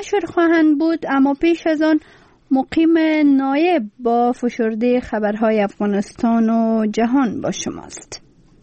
منتشر خواهند بود، اما پیش از آن مقیم نایب با فشرده خبرهای افغانستان و جهان با شماست.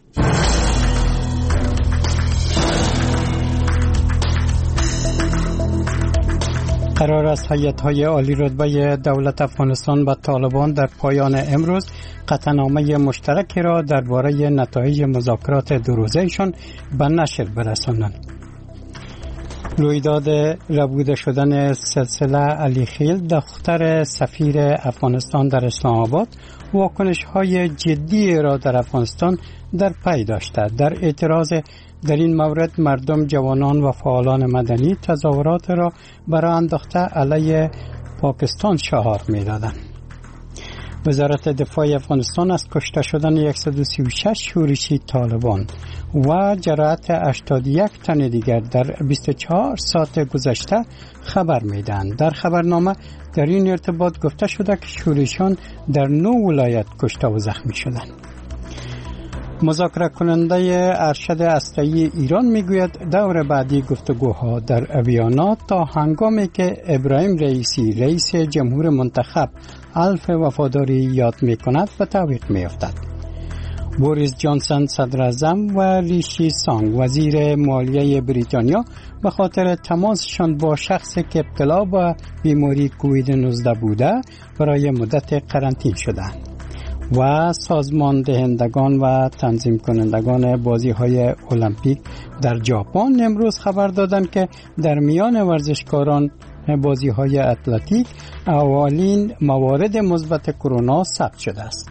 قرار است هیئت‌های عالی رتبه دولت افغانستان و طالبان در پایان امروز قطعنامه مشترکی را درباره نتایج مذاکرات دو روزه‌شان به نشر برسانند. رویداد ربوده شدن سلسله علی خیل دختر سفیر افغانستان در اسلام آباد واکنش‌های جدی را در افغانستان در پی داشته. در اعتراض در این مورد مردم، جوانان و فعالان مدنی تظاهرات را برای انداخته علیه پاکستان شعار می‌دادند. وزارت دفاع افغانستان از کشته شدن 136 شورشی طالبان و جراحت 81 تن دیگر در 24 ساعت گذشته خبر میدهند. در خبرنامه در این ارتباط گفته شده که شورشیان در 9 ولایت کشته و زخمی شدند. مذاکره کننده ارشد اسلحه‌ای ایران میگوید دور بعدی گفتگوها در ویانا تا هنگامی که ابراهیم رئیسی رئیس جمهور منتخب حلف وفاداری یاد میکند و تعویق میافتد. بوریس جانسن صدر اعظم و ریشی سانگ وزیر مالیه بریتانیا به خاطر تماسشان با شخصی که ابتلا به بیماری کووید 19 بوده برای مدت قرنطینه شدند. و سازمان دهندگان و تنظیم کنندگان بازی‌های المپیک در ژاپن امروز خبر دادند که در میان ورزشکاران بازی‌های اتلتیک اولین موارد مثبت کرونا ثبت شده است.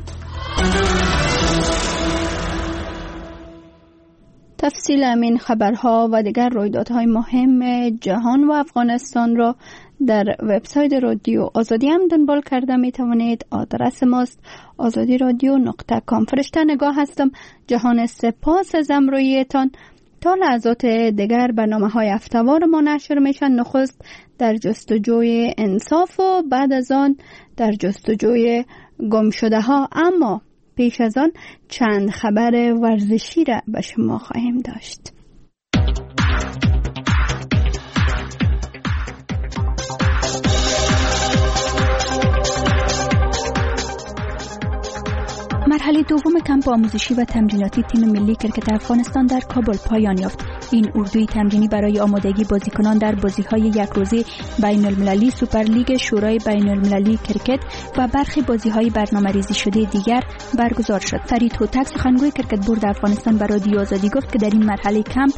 تفصیل این خبرها و دیگر رویدادهای مهم جهان و افغانستان را در وبسایت رادیو آزادی هم دنبال کرده می توانید. آدرس ماست azadiradio.com. فرشته نگاه هستم. جهان سپاس از همراهیتان. تا لحظات دیگر برنامه‌های هفته‌وار ما نشر میشن. نخست در جستجوی انصاف و بعد از آن در جستجوی گمشده ها، اما پیش از آن چند خبر ورزشی را به شما خواهیم داشت. مرحله دوم کمپ آموزشی و تمریناتی تیم ملی کرکت افغانستان در کابل پایان یافت. این اردوی تمرینی برای آمادگی بازیکنان در بازی‌های یک روزه بین‌المللی سوپرلیگ شورای بین‌المللی کرکت و برخی بازی‌های برنامه‌ریزی شده دیگر برگزار شد. فرید هوتک سخنگوی کرکت بورد افغانستان به رادیو آزادی گفت که در این مرحله کمپ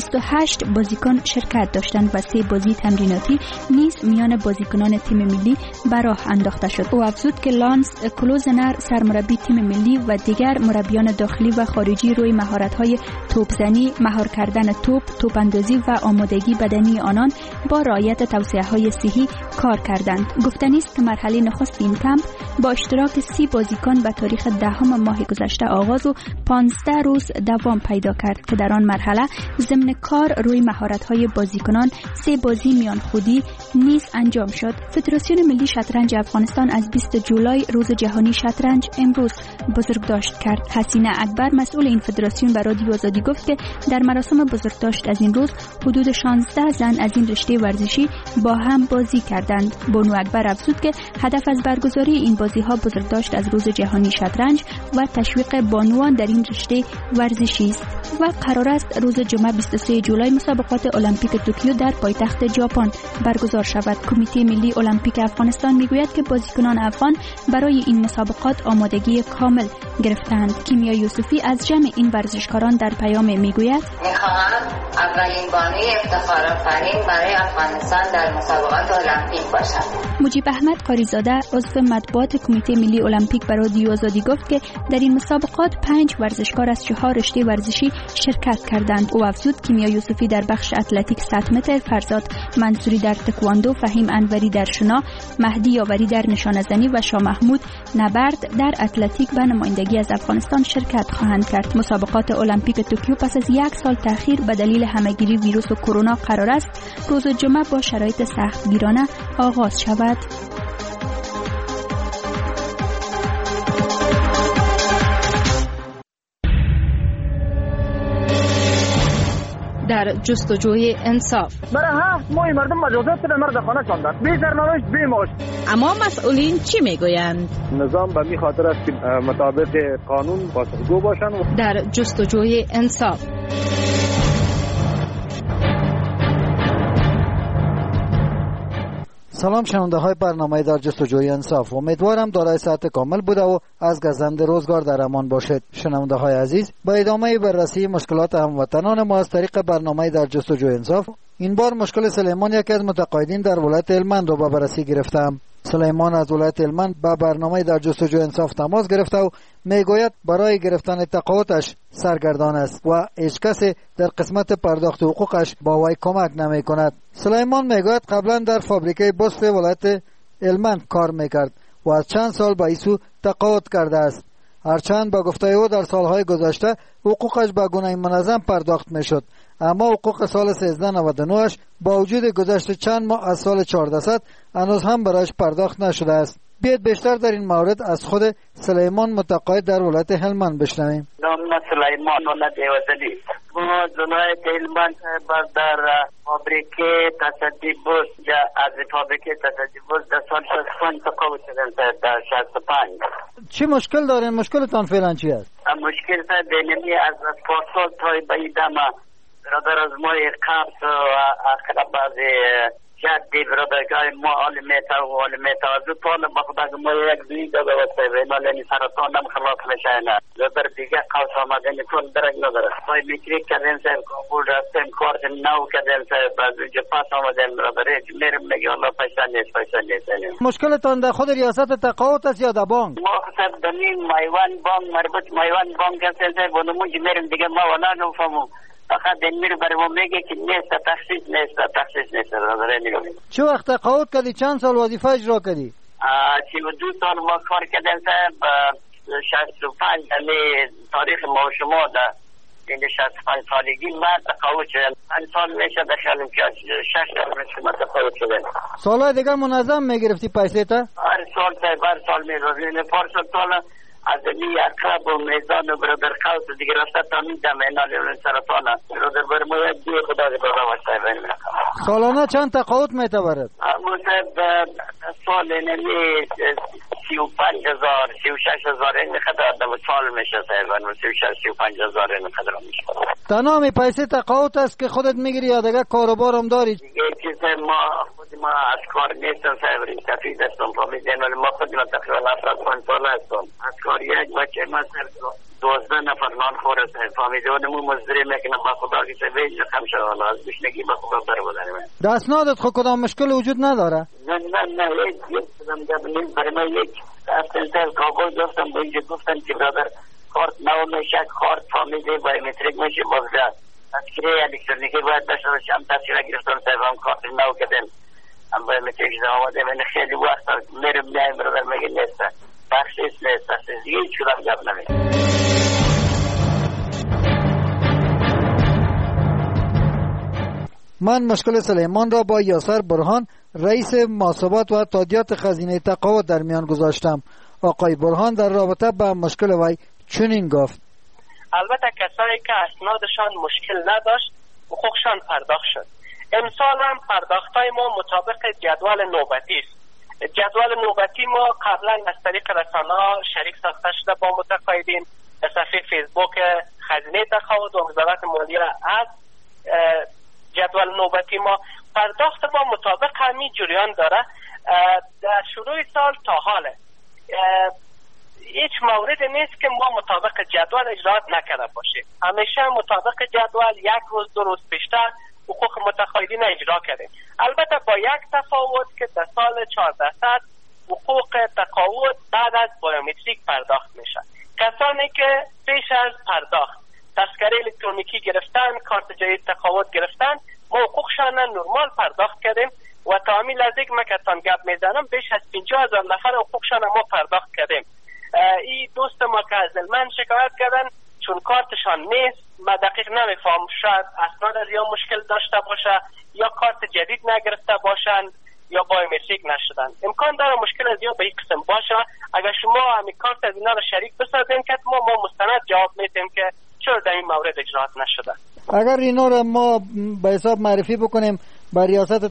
28 بازیکن شرکت داشتند و 3 بازی تمریناتی نیز میان بازیکنان تیم ملی به راه انداخته شد. او افزود که لانس کلوزنر سرمربی تیم ملی و دیگر مربیان داخلی و خارجی روی مهارت‌های توپزنی، مهار کردن توپ اندازی و آمادگی بدنی آنان با رعایت توصیه‌های صحی کار کردند. گفتنی است که مرحله نخست این کمپ با اشتراک 30 بازیکن به تاریخ 10 ماه گذشته آغاز و 15 روز دوام پیدا کرد که در آن مرحله ضمن کار روی مهارت‌های بازیکنان 3 بازی میان خودی نیز انجام شد. فدراسیون ملی شطرنج افغانستان از 20 جولای روز جهانی شطرنج امروز بزرگداشت کرد. حسینه اکبر مسئول این فدراسیون به رادیو آزادی گفت که در مراسم بزرگداشت از این روز حدود 16 زن از این رشته ورزشی با هم بازی کردند. بانو اکبر افزود که هدف از برگزاری این بازی‌ها بزرگداشت از روز جهانی شطرنج و تشویق بانوان در این رشته ورزشی است و قرار است روز جمعه 23 جولای مسابقات المپیک توکیو در پایتخت ژاپن برگزار شود. کمیته ملی المپیک افغانستان میگوید که بازیکنان افغان برای این مسابقات آمادگی کامل گرفتند. کیمیا یوسفی از جمع این ورزشکاران در پیام میگوید میخواهم اولین بانوی افتخارآفرین برای افغانستان در مسابقات المپیک باشد. مجیب احمد قاریزاده عضو مطبوعات کمیته ملی المپیک برای رادیو آزادی گفت که در این مسابقات 5 ورزشکار از 4 رشته ورزشی شرکت کردند. او افزود کیمیا یوسفی در بخش اتلتیک 100 متر، فرزاد منصوری در تکواندو، فهیم انوری در شنا، مهدی یاوری در نشانه‌زنی و شاه محمود نبرد در اتلتیک به نمایندگی از افغانستان شرکت خواهند کرد. مسابقات المپیک توکیو پس از 1 سال تأخیر به دلیل همهگیری ویروس و کرونا قرار است روز جمعه با شرایط سختگیرانه آغاز شود. در جستجوی انصاف. برای 7 ماه مردم مجازات به مرد خانه شاندن، بی سرنوشت بی معاش. اما مسئولین چی میگویند؟ نظام به می خاطر است که مطابق قانون پاسخگو باشند. در جستجوی انصاف. سلام شنونده های برنامه در جستجوی انصاف، امیدوارم دارای صحت کامل بوده و از گزند روزگار در امان باشید. شنونده های عزیز، با ادامه بررسی مشکلات هموطنان ما از طریق برنامه در جستجوی انصاف، این بار مشکل سلیمان یکی از متقاعدین در ولایت هلمند رو به بررسی گرفتم. سلیمان از ولایت هلمند با برنامه در جستجوی انصاف تماس گرفته و میگوید برای گرفتن تقاعدش سرگردان است و هیچ کسی در قسمت پرداخت حقوقش با وی کمک نمی کند. سلیمان میگوید قبلا در فابریکه بست ولایت هلمند کار میکرد و از چند سال به ایسو تقاعد کرده است. هرچند با گفته او در سالهای گذشته حقوقش به گونه منظم پرداخت میشد، اما حقوق سال 1399 با وجود گذشت چند ماه از سال 1400 هنوز هم برایش پرداخت نشده است. بیاید بیشتر در این مورد از خود سلیمان متقاعد در ولایت هلمند بشنویم. نام سلیمان ولایت وزدی. ما ولایت هلمند در فابریکه تصدی بست از فابریکه تصدی بست در سال 65 تقاعد شدن در 65. چی مشکل دارین؟ مشکلتان فعلا چی است؟ مشکل دینمی از پارسال تای بایدم برادر از ما قبض و اقرب جدی برادرگاه ما آلمیتا و آلمیتا از او طالب بخدا که ما یک دوی داده وسته وینا لینی سرطان هم خلاص نشینه در دیگه قوس آمدن کل درک نداره پای میتریک کردن سر کابول رفتن کارت نو کردن سر بعد اونجا پاس آمدن برادره میرم نگه الله پیسا نیست مشکلتان در خود ریاست تقاعد است یا در بانک؟ ما خصد دنیم مایوان بانک مربوط مایوان بانک هستن سر بونمونج میرم دیگه ما ولا نفهمم فقط این میره برای ما میگه که نیست تخصیص نیست برادره نگاه. چه وقت تقاعد کردی؟ چند سال وظیفه اجرا کردی؟ 32 سال ما کار کردن صاحب 65 یعنی تاریخ ما و شما در این 65 سالگی من تقاعد شدم. 5 سال میشه داخل امتیاز 6 سال شما تقاعد شدن. سالهای دیگر منظم میگرفتی پیسه تا؟ هر سال صاحب هر سال میگرفتی. پارسال سال از می اقرب و میزان و برادر قوس دیگه رفته تا میدم اینال سرطان برادر بر ما یک دیگه خدا برادر واسه سالانه چند تقاعد میتبرد؟ ما صاحب سال نمی 35,000 36,000 این خدا در سال میشه صاحب 36,000 این خدا میشه. تنها می پیسه تقاعد است که خودت میگیری یا دیگه کاروبار هم داری؟ دیگه چیز ما از کار نیستم صاحب این تفید هستم فامیدین ولی ما خود ما تقریبا 75 ساله هستم از کار یک بچه ما صاحب 12 نفر نان خوره صاحب فامیدین مو مزدوری میکنم با خدا که صاحب هیچ خم شد از بشنگی با خدا بر بودنم دستنادت خود کدام مشکل وجود نداره؟ نه یک برای ما یک اصلا صاحب کابل گفتم با اینجا گفتم که برادر کارت نو میشه کارت فامیلی بایومتریک میشه بازده تذکره الکترونیکی باید داشته باشم تذکره گرفتم صاحب هم کارت نو کردن هم بایومتریک آماده من خیلی وقت میرم میایم برادر میگه نیست تخصیص هیچ کدام گپ نمیشه. من مشکل سلیمان را با یاسر برهان رئیس محاسبات و تادیات خزینه تقاعد در میان گذاشتم. آقای برهان در رابطه با مشکل وی چنین گفت: البته کسایی که اسنادشان مشکل نداشت حقوقشان پرداخت شد. امسال هم پرداختای ما مطابق جدول نوبتی است. جدول نوبتی ما قبلا از طریق رسانه‌ها شریک ساخته شده با متقاعدین. صفحه فیسبوک خزینه تقاعد و وزارت مالیه از جدول نوبتی ما پرداخت ما مطابق همین جریان داره. در شروع سال تا حال هیچ مورد نیست که ما مطابق جدول اجرات نکرده باشیم. همیشه مطابق جدول یک روز دو روز پیشتر حقوق متقاعدین اجرا کردیم. البته با یک تفاوت که در سال 1400 حقوق تقاعد بعد از بایومتریک پرداخت میشه. کسانی که پیش از پرداخت تذکره الکترونیکی گرفتن، کارت جدید تقاعد گرفتن، ما حقوقشان نرمال پرداخت کردیم و تا همین لحظه که من کتان گپ میزنم بیش از 50,000 نفر حقوقشان ما پرداخت کردیم. این دوست ما که از من شکایت کردن چون کارتشان نیست، من دقیق نمیفهم، شاید اسناد از یا مشکل داشته باشه یا کارت جدید نگرفته باشند یا بایومتریک نشدن. امکان داره مشکل از یا به این قسم باشه. اگر شما همین کارت از اینا رو شریک بسازین که ما مستند جواب میدیم که چرا در این مورد اجرات نشده. اگر اینا را ما به حساب معرفی بکنیم به ریاست